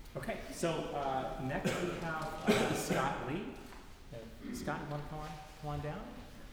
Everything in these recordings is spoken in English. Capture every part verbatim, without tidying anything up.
Okay, so uh, next we have uh, Scott Lee. Uh, Scott, you want to come on, come on down?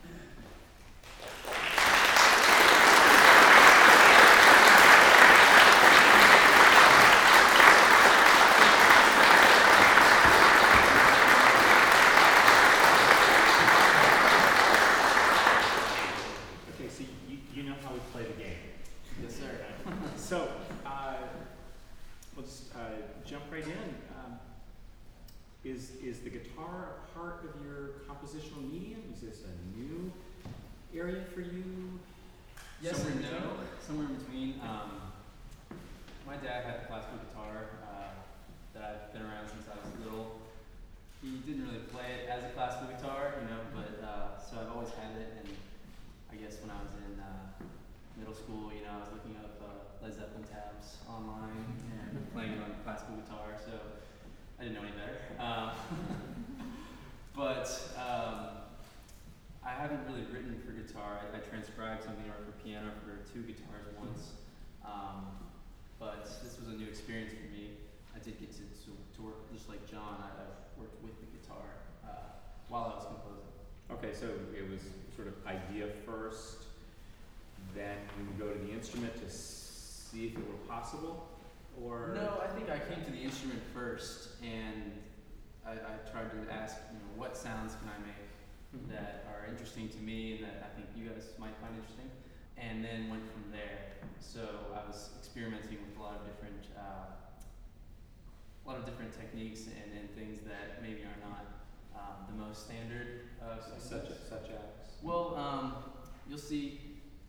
Okay, so you, you know how we play the game. Yes, sir. So, uh, let's uh, jump right in. Um, is is the guitar a part of your compositional medium? Is this a new area for you? Yes Somewhere and in no. between? Somewhere in between. Um, my dad had a classical guitar uh, that I've been around since I was little. He didn't really play it as a classical guitar, you know, but uh, so I've always had it. And I guess when I was in uh, middle school, you know, I was looking up uh, Led Zeppelin tabs online and playing it on the classical guitar, so I didn't know any better. Uh, but um, I haven't really written for guitar. I, I transcribed something or for piano for two guitars once, um, but this was a new experience for me. I did get to, to, to work just like John. I, I've worked with the guitar uh, while I was composing. Okay, so it was sort of idea first, then you go to the instrument to see if it were possible, or No, I think I came to the instrument first, and I, I tried to ask, you know, what sounds can I make Mhm. that are interesting to me and that I think you guys might find interesting, and then went from there. So I was experimenting with a lot of different, uh, a lot of different techniques and, and things that maybe are not um, the most standard. Uh, such such as. Well, um, you'll see.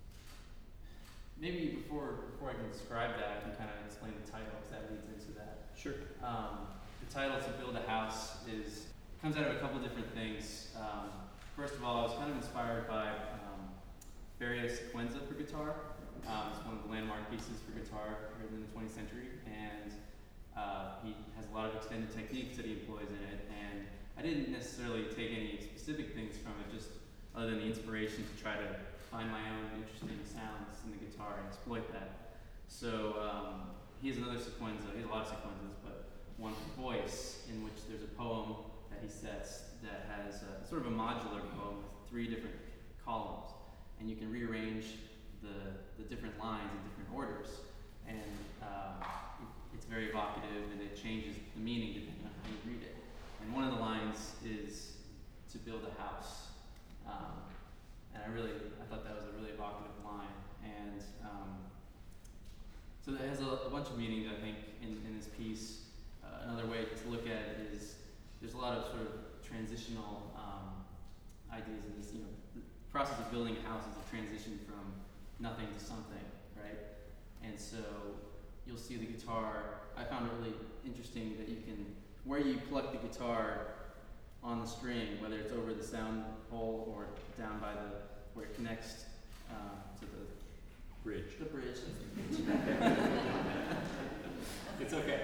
Maybe before before I can describe that, I can kind of explain the title because that leads into that. Sure. Um, the title "To Build a House" is comes out of a couple different things. Um, first of all, I was kind of inspired by um, Berio Sequenza for guitar. Um, it's one of the landmark pieces for guitar written in the twentieth century, and uh, he has a lot of extended techniques that he employs in it. And I didn't necessarily take any specific things from it, just other than the inspiration to try to find my own interesting sounds in the guitar and exploit that. So um, he has another sequenza, he has a lot of sequenzas, but one for voice in which there's a poem that he sets that has a, sort of a modular poem with three different columns. And you can rearrange the, the different lines in different orders. And um, it, it's very evocative and it changes the meaning depending on how you read it. And one of the lines is "to build a house." Um, and I really, I thought that was a really evocative line. And um, so that has a, a bunch of meanings, I think, in, in this piece. Uh, another way to look at it is there's a lot of sort of transitional um, ideas in this. You know, the process of building a house is a transition from nothing to something, right? And so you'll see the guitar. I found it really interesting that you can, where you pluck the guitar on the string, whether it's over the sound hole or down by the, where it connects uh, to the Bridge. the bridge. That's the bridge. It's okay.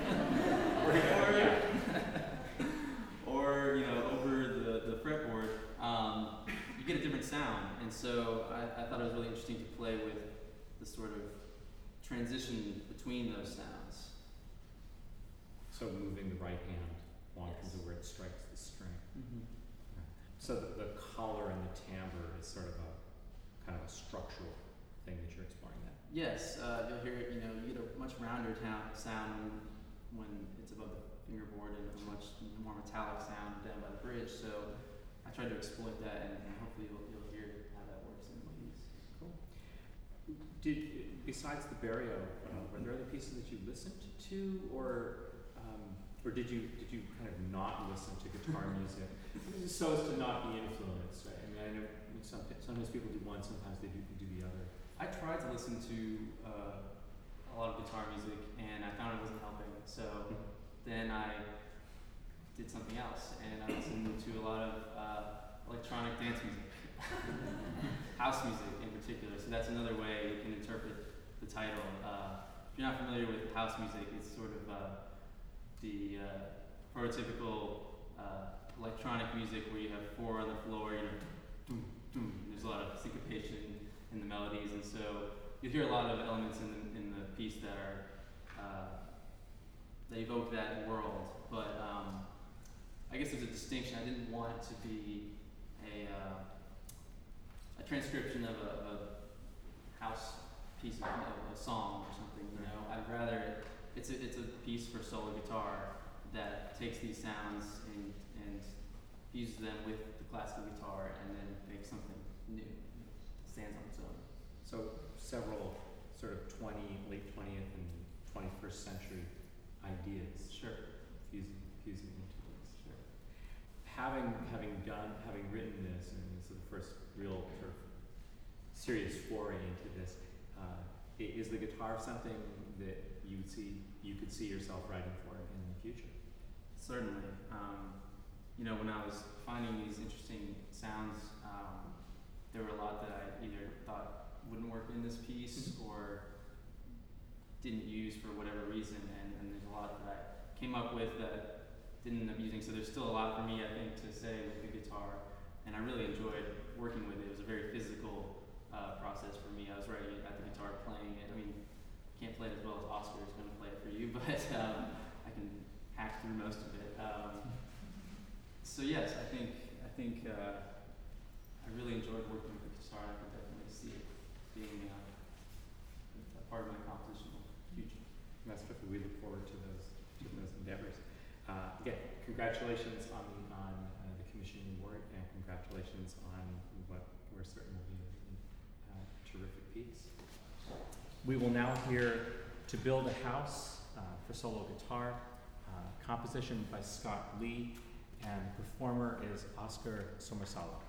or, or you know, over the, the fretboard, um, you get a different sound. And so I, I thought it was really interesting to play with the sort of transition between those sounds. So moving the right hand along Yes. to where it strikes the string. Mm-hmm. So the, the color and the timbre is sort of a kind of a structural thing that you're exploring that. Yes, uh, you'll hear it, you know, you get a much rounder ta- sound when, when it's above the fingerboard and a much more metallic sound down by the bridge. So I tried to exploit that and, and hopefully you'll, you'll hear how that works in the piece. Cool. Did, besides the Berio, uh, were there other pieces that you listened to, or um, or did you did you kind of not listen to guitar music so as to not be influenced? Right? I mean, I know some, sometimes people do one, sometimes they do do the other. I tried to listen to uh, a lot of guitar music and I found it wasn't helping. So then I did something else and I listened to a lot of uh, electronic dance music, house music in particular. So that's another way you can interpret the title. Uh, if you're not familiar with house music, it's sort of uh, the uh, prototypical uh, electronic music where you have four on the floor, you know, doom, doom. There's a lot of syncopation in the melodies, and so you hear a lot of elements in the, in the piece that are uh, that that evoke that world. But um, I guess there's a distinction. I didn't want it to be a uh, a transcription of a, of a house piece of, of a song or something. You know, I'd rather it, it's a it's a piece for solo guitar that takes these sounds and and fuses them with the classical guitar and then makes something new. It stands on its own. So several sort of twenty, late twentieth and twenty-first century ideas. Sure. Fusing, fusing into this. Sure. Having having done, having written this, and this is the first real sort of serious foray into this, uh, i- is the guitar something that you would see, you could see yourself writing for in the future? Certainly. Um, you know, when I was finding these interesting sounds, um, there were a lot that I either thought wouldn't work in this piece Mhm. or didn't use for whatever reason, and, and there's a lot that I came up with that didn't end up using. So there's still a lot for me, I think, to say with the guitar, and I really enjoyed working with it. It was a very physical uh, process for me. I was writing it at the guitar, playing it. I mean, can't play it as well as Oscar is going to play it for you, but um, I can hack through most of it. Um, so yes, I think I think uh, I really enjoyed working with the guitar. I can definitely see it being uh, a part of my compositional future. And that's what we look forward to those to those endeavors. Uh, again, congratulations on the on uh, the commissioning award, and congratulations on what we're certain will be a really uh, terrific piece. We will now hear "To Build a House" uh, for solo guitar, uh, composition by Scott Lee, and performer is Oscar Somersala.